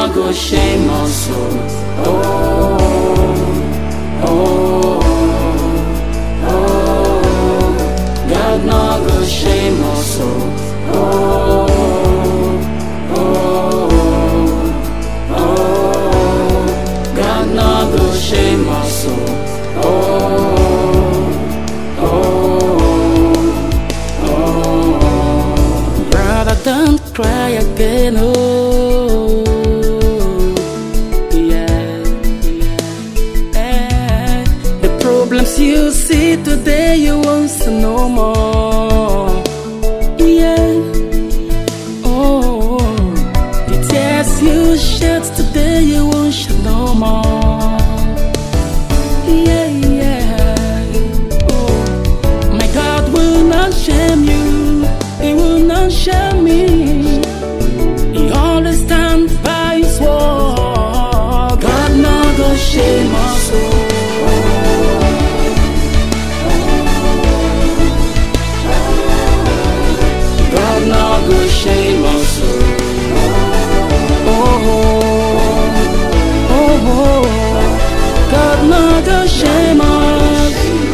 no go shame us. Oh, oh, oh. God no go shame us. Oh, oh, oh. God no go shame us. Oh, oh, oh. Brother, don't cry again. Oh. Problems you see today, you won't see no more. Yeah. Oh, the tears you shed today, you won't shed no more. Yeah, yeah. Oh, my God will not shame you. He will not shame me. He always stands by His word. God not gonna shame us. Shame us. Oh, oh, oh, God not gonna shame us.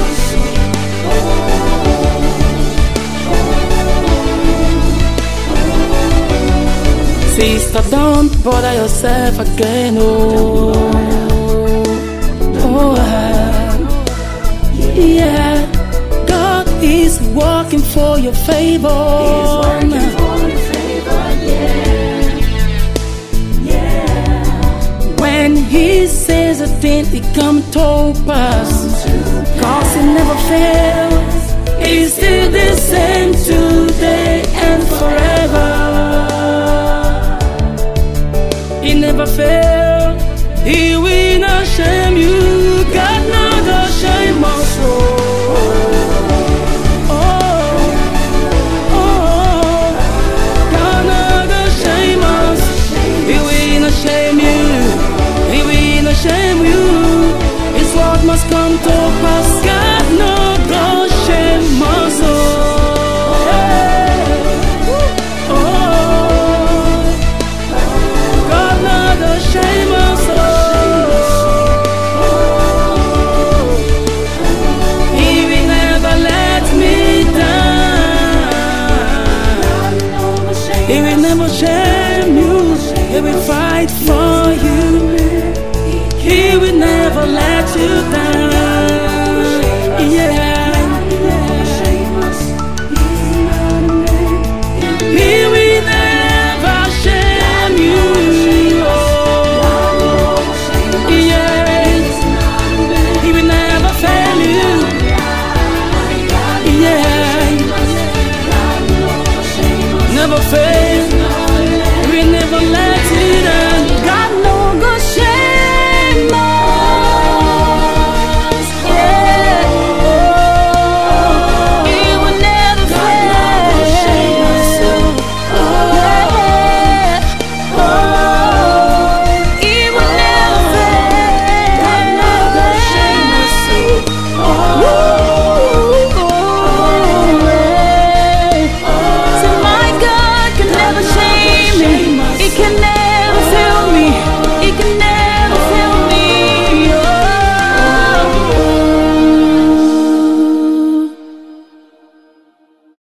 Sister, don't bother yourself again. Oh, oh, yeah. God is working for your favor. When He says a thing, He come to pass. Cause He never fails. He's still the same today and forever. He never fails. He will not shame you. God not gonna shame us. Shame you, His word must come to pass. God no go shame us. Oh, God no go shame us. He will never let me down. He will never shame you. He will fight for you. He will never let you down.